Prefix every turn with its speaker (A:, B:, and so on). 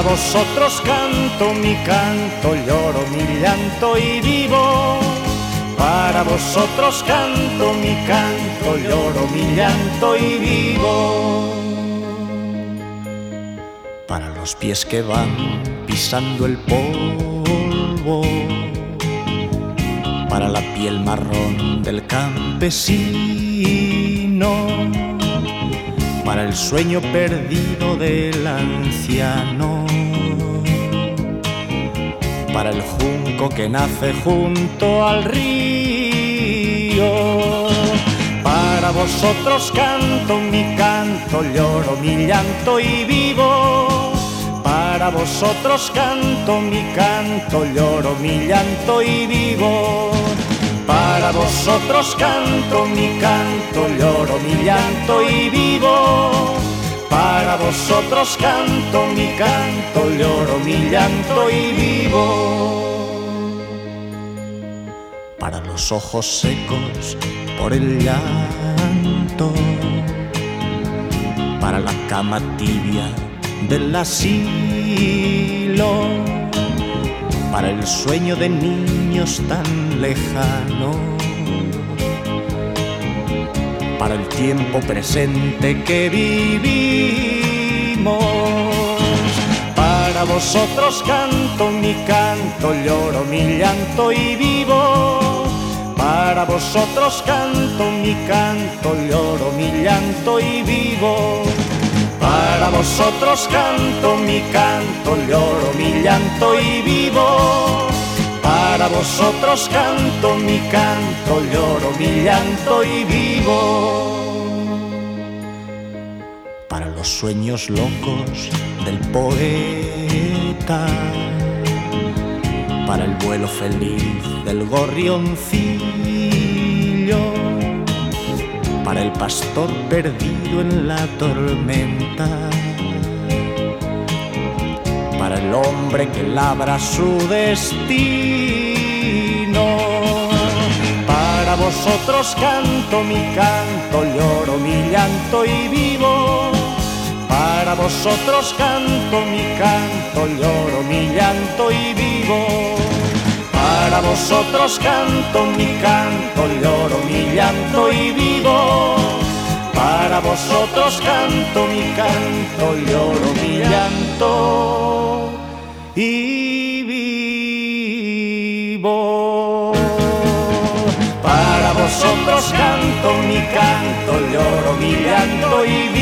A: Para vosotros canto mi canto, lloro mi llanto y vivo. Para vosotros canto mi canto, lloro mi llanto y vivo. Para los pies que van pisando el polvo, para la piel marrón del campesino, para el sueño perdido del anciano, para el junco que nace junto al río. Para vosotros canto mi canto, lloro mi llanto y vivo. Para vosotros canto mi canto, lloro mi llanto y vivo. Para vosotros canto mi canto, lloro mi llanto y vivo. Para vosotros canto mi canto, lloro mi llanto y vivo. Para los ojos secos por el llanto, para la cama tibia del asilo, para el sueño de niños tan lejano, para el tiempo presente que vivimos. Para vosotros canto mi canto, lloro mi llanto y vivo. Para vosotros canto mi canto, lloro mi llanto y vivo. Para vosotros canto mi canto, lloro mi llanto y vivo. Para vosotros canto mi canto, lloro mi llanto y vivo. Para los sueños locos del poeta, para el vuelo feliz del gorrioncillo, para el pastor perdido en la tormenta, para el hombre que labra su destino. Para vosotros canto mi canto, lloro mi llanto y vivo. Para vosotros canto mi canto, lloro mi llanto y vivo. Para vosotros canto mi canto, lloro mi llanto y vivo. Para vosotros canto mi canto, lloro mi llanto y vivo. Para vosotros canto mi canto, lloro mi llanto y vivo.